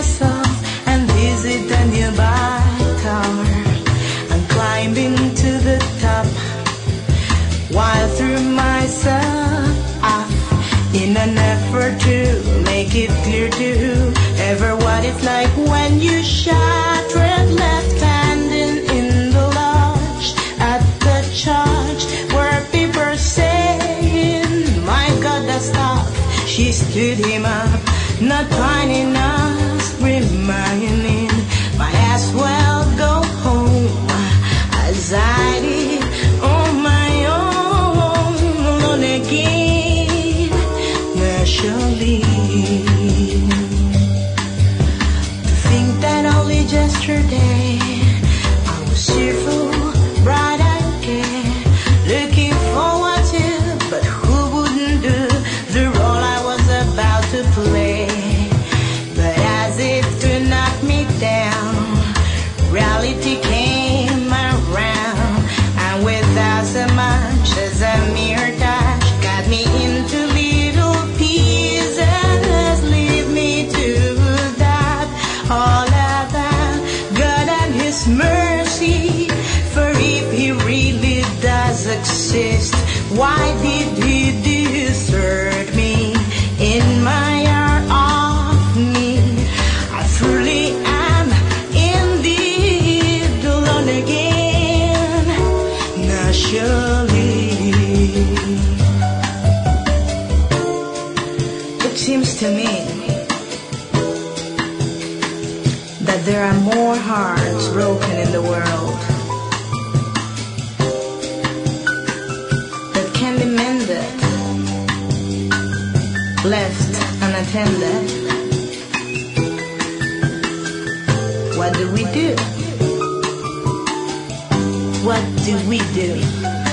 myself and visit a nearby tower and climbing to the top while through myself off in an effort to make it clear to whoever what it's like when you shattered left handing in the lodge at the church where people saying, my God, that's tough. She stood him up, not finding us reminding, might as well go home as I did on my own, alone again, naturally. To think that only yesterday I was cheerful, bright and gay, looking forward to, but who wouldn't do the role I was about to play? But as if to knock me down, reality came around, and without so much as a mere touch, got me into little pieces, leave me to that. All about God and His mercy, for if He really does exist, why did He desert me in my hour of need? I truly am indeed alone again, naturally. It seems to me that there are more hearts broken in the world that can be mended, left unattended. What do we do? What do we do?